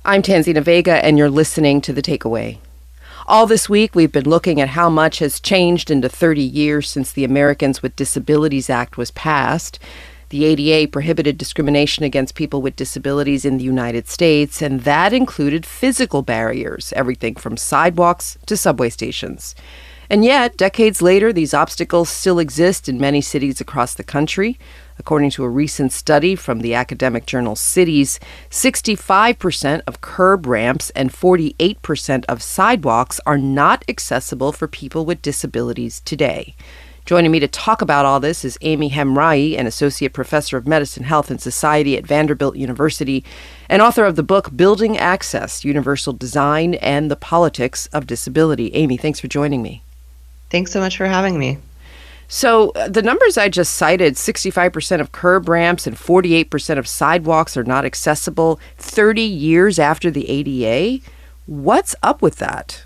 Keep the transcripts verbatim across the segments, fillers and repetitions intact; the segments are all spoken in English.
I'm Tanzina Vega, and you're listening to The Takeaway. All this week, we've been looking at how much has changed in the thirty years since the Americans with Disabilities Act was passed. The A D A prohibited discrimination against people with disabilities in the United States, and that included physical barriers, everything from sidewalks to subway stations. And yet, decades later, these obstacles still exist in many cities across the country. According to a recent study from the academic journal Cities, sixty-five percent of curb ramps and forty-eight percent of sidewalks are not accessible for people with disabilities today. Joining me to talk about all this is Amy Hamraie, an associate professor of medicine, health, and society at Vanderbilt University, and author of the book Building Access, Universal Design and the Politics of Disability. Amy, thanks for joining me. Thanks so much for having me. So uh, the numbers I just cited, sixty-five percent of curb ramps and forty-eight percent of sidewalks are not accessible thirty years after the A D A. What's up with that?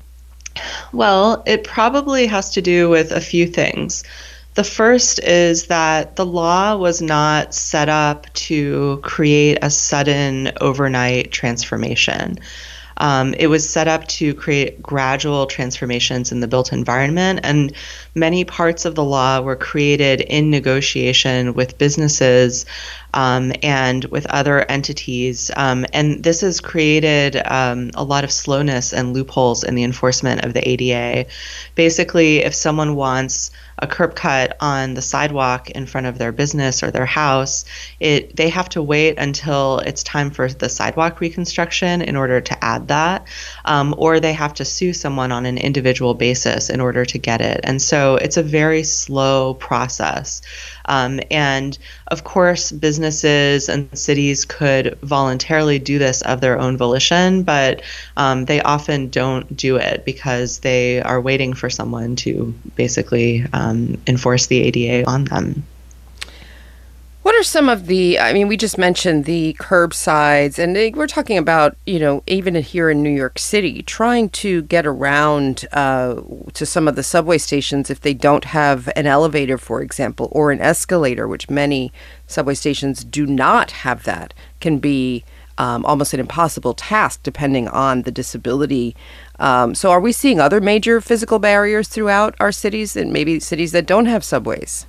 Well, it probably has to do with a few things. The first is that the law was not set up to create a sudden overnight transformation. Um, it was set up to create gradual transformations in the built environment, and many parts of the law were created in negotiation with businesses um, and with other entities. Um, and this has created um, a lot of slowness and loopholes in the enforcement of the A D A. Basically, if someone wants a curb cut on the sidewalk in front of their business or their house, it they have to wait until it's time for the sidewalk reconstruction in order to add that, um, or they have to sue someone on an individual basis in order to get it. And so it's a very slow process. Um, and of course, businesses and cities could voluntarily do this of their own volition, but um, they often don't do it because they are waiting for someone to basically um, enforce the A D A on them. What are some of the, I mean, we just mentioned the curbsides, and they, we're talking about, you know, even here in New York City, trying to get around uh, to some of the subway stations if they don't have an elevator, for example, or an escalator, which many subway stations do not have that, can be um, almost an impossible task depending on the disability. Um, so are we seeing other major physical barriers throughout our cities, and maybe cities that don't have subways?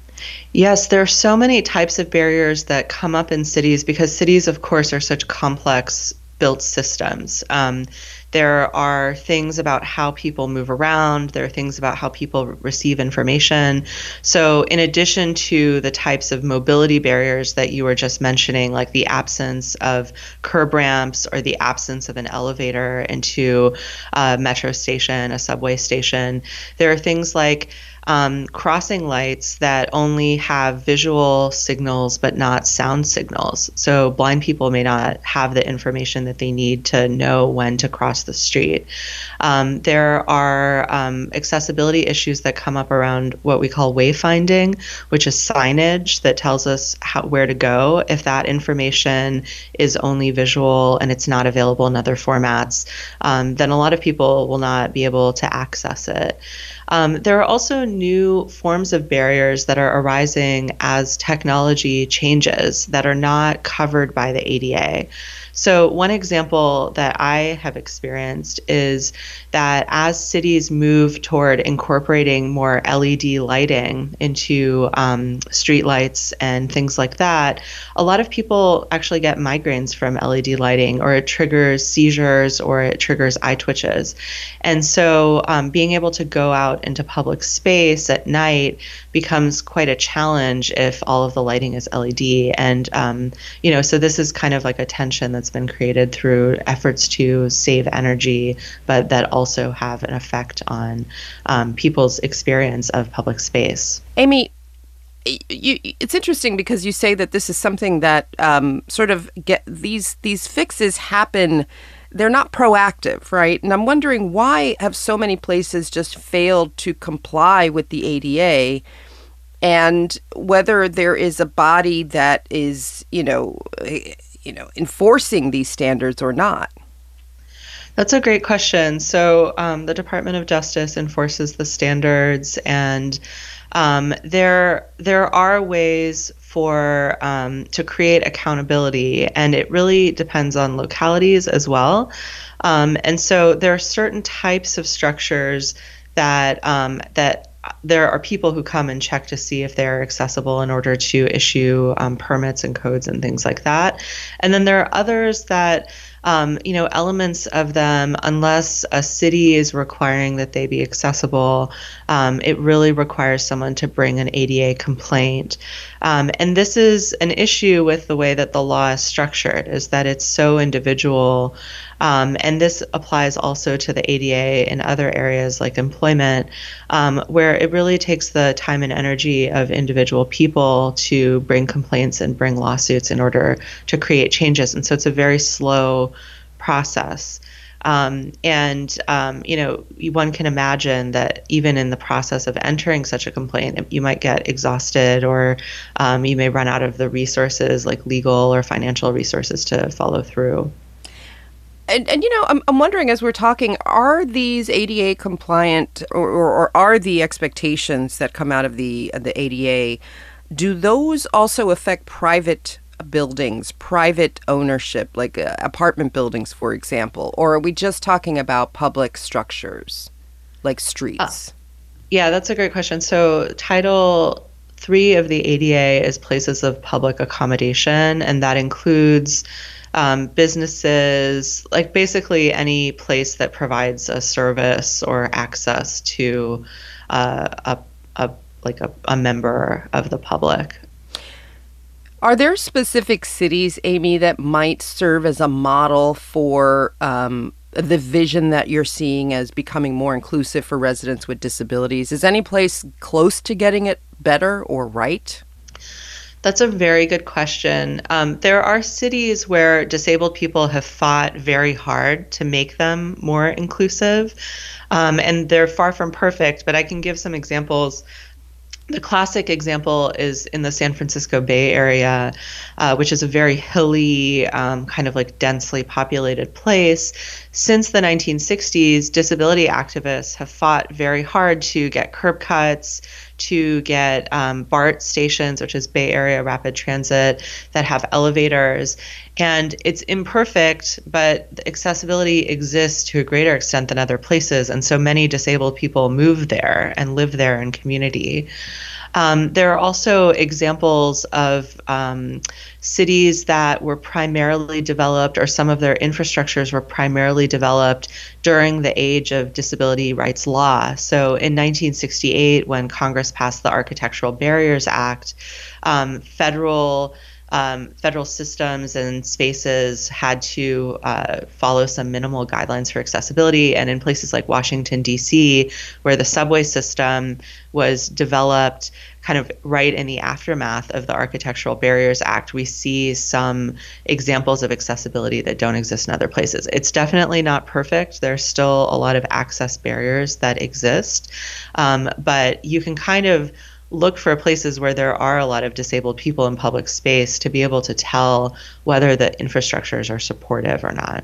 Yes, there are so many types of barriers that come up in cities because cities, of course, are such complex built systems. Um, there are things about how people move around. There are things about how people receive information. So in addition to the types of mobility barriers that you were just mentioning, like the absence of curb ramps or the absence of an elevator into a metro station, a subway station, there are things like Um, crossing lights that only have visual signals but not sound signals. So blind people may not have the information that they need to know when to cross the street. Um, there are um, accessibility issues that come up around what we call wayfinding, which is signage that tells us how, where to go. If that information is only visual and it's not available in other formats, um, then a lot of people will not be able to access it. Um, there are also new forms of barriers that are arising as technology changes that are not covered by the A D A. So one example that I have experienced is that as cities move toward incorporating more L E D lighting into um, streetlights and things like that, a lot of people actually get migraines from L E D lighting, or it triggers seizures, or it triggers eye twitches. And so um, being able to go out into public space at night becomes quite a challenge if all of the lighting is L E D. And, um, you know, so this is kind of like a tension that's been created through efforts to save energy, but that also have an effect on um, people's experience of public space. Amy, you, it's interesting because you say that this is something that um, sort of get these these fixes happen. They're not proactive, right? And I'm wondering, why have so many places just failed to comply with the A D A, and whether there is a body that is, you know, you know, enforcing these standards or not? That's a great question. So um, the Department of Justice enforces the standards, and um, there there are ways for um, to create accountability, and it really depends on localities as well. Um, and so there are certain types of structures that um, that there are people who come and check to see if they're accessible in order to issue um, permits and codes and things like that. And then there are others that, um, you know, elements of them, unless a city is requiring that they be accessible, um, it really requires someone to bring an A D A complaint. Um, and this is an issue with the way that the law is structured, is that it's so individual. Um, and this applies also to the A D A in other areas like employment, um, where it really takes the time and energy of individual people to bring complaints and bring lawsuits in order to create changes. And so it's a very slow process. Um, and, um, you know, one can imagine that even in the process of entering such a complaint, you might get exhausted, or um, you may run out of the resources, like legal or financial resources, to follow through. And, and you know, I'm, I'm wondering, as we're talking, are these A D A compliant, or, or, or are the expectations that come out of the the A D A, do those also affect private buildings, private ownership, like uh, apartment buildings, for example? Or are we just talking about public structures, like streets? Uh, yeah, that's a great question. So Title Three of the A D A is places of public accommodation, and that includes Um, businesses, like basically any place that provides a service or access to uh, a, a like a, a member of the public. Are there specific cities, Amy, that might serve as a model for um, the vision that you're seeing as becoming more inclusive for residents with disabilities? Is any place close to getting it better or right? That's a very good question. Um, there are cities where disabled people have fought very hard to make them more inclusive, um, and they're far from perfect, but I can give some examples. The classic example is in the San Francisco Bay Area, uh, which is a very hilly, um, kind of like densely populated place. Since the nineteen sixties, disability activists have fought very hard to get curb cuts, to get um, BART stations, which is Bay Area Rapid Transit, that have elevators. And it's imperfect, but accessibility exists to a greater extent than other places. And so many disabled people move there and live there in community. Um, there are also examples of um, cities that were primarily developed, or some of their infrastructures were primarily developed during the age of disability rights law. So in nineteen sixty-eight, when Congress passed the Architectural Barriers Act, um, federal Um, federal systems and spaces had to uh, follow some minimal guidelines for accessibility. And in places like Washington, D C, where the subway system was developed kind of right in the aftermath of the Architectural Barriers Act, we see some examples of accessibility that don't exist in other places. It's definitely not perfect. There's still a lot of access barriers that exist, um, but you can kind of look for places where there are a lot of disabled people in public space to be able to tell whether the infrastructures are supportive or not.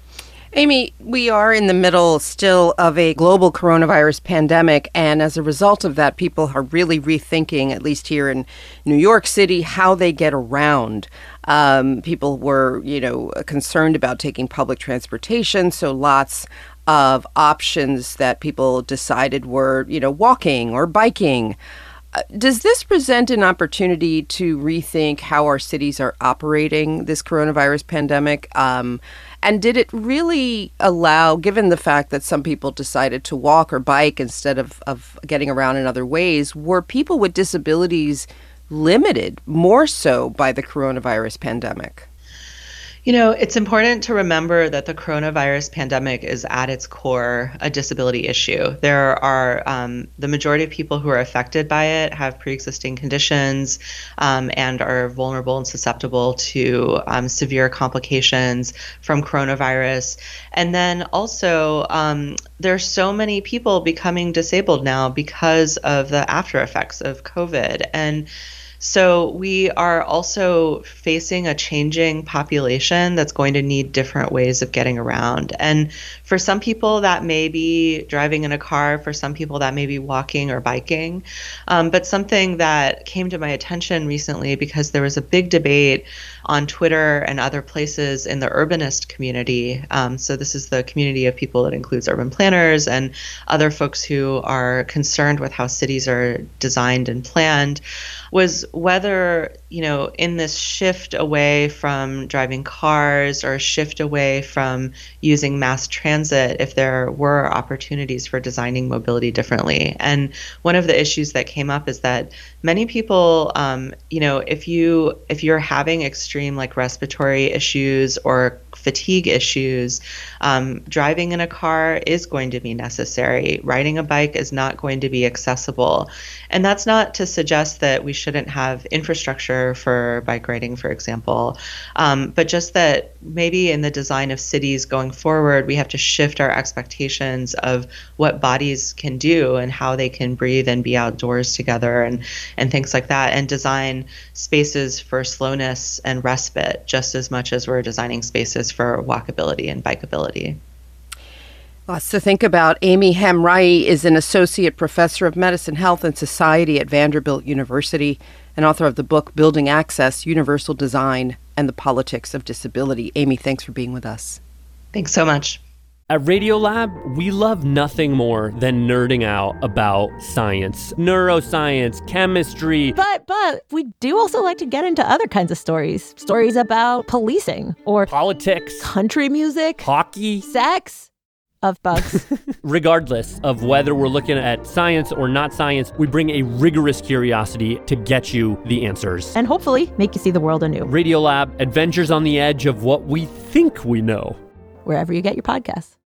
Amy, we are in the middle still of a global coronavirus pandemic, and as a result of that, people are really rethinking, at least here in New York City, how they get around. Um, people were, you know, concerned about taking public transportation, so lots of options that people decided were, you know, walking or biking. Uh, does this present an opportunity to rethink how our cities are operating this coronavirus pandemic? Um, and did it really allow, given the fact that some people decided to walk or bike instead of, of getting around in other ways, were people with disabilities limited more so by the coronavirus pandemic? You know, it's important to remember that the coronavirus pandemic is at its core a disability issue. There are um, the majority of people who are affected by it have pre-existing conditions um, and are vulnerable and susceptible to um, severe complications from coronavirus. And then also, um, there's so many people becoming disabled now because of the after effects of COVID. And So we are also facing a changing population that's going to need different ways of getting around. And for some people, that may be driving in a car. For some people, that may be walking or biking. Um, but something that came to my attention recently, because there was a big debate on Twitter and other places in the urbanist community. Um, so this is the community of people that includes urban planners and other folks who are concerned with how cities are designed and planned, was whether, you know, in this shift away from driving cars or shift away from using mass transit, if there were opportunities for designing mobility differently. And one of the issues that came up is that many people, um, you know, if you if you're having extreme like respiratory issues or fatigue issues, um, driving in a car is going to be necessary. Riding a bike is not going to be accessible. And that's not to suggest that we shouldn't have infrastructure for bike riding, for example, um, but just that maybe in the design of cities going forward, we have to shift our expectations of what bodies can do and how they can breathe and be outdoors together and, and things like that, and design spaces for slowness and respite just as much as we're designing spaces for walkability and bikeability. Lots to think about. Amy Hamraie is an associate professor of medicine, health, and society at Vanderbilt University and author of the book Building Access, Universal Design, and the Politics of Disability. Amy, thanks for being with us. Thanks so much. At Radiolab, we love nothing more than nerding out about science, neuroscience, chemistry. But but we do also like to get into other kinds of stories. Stories about policing or politics, country music, hockey, sex. Of bugs. Regardless of whether we're looking at science or not science, we bring a rigorous curiosity to get you the answers. And hopefully make you see the world anew. Radiolab, adventures on the edge of what we think we know. Wherever you get your podcasts.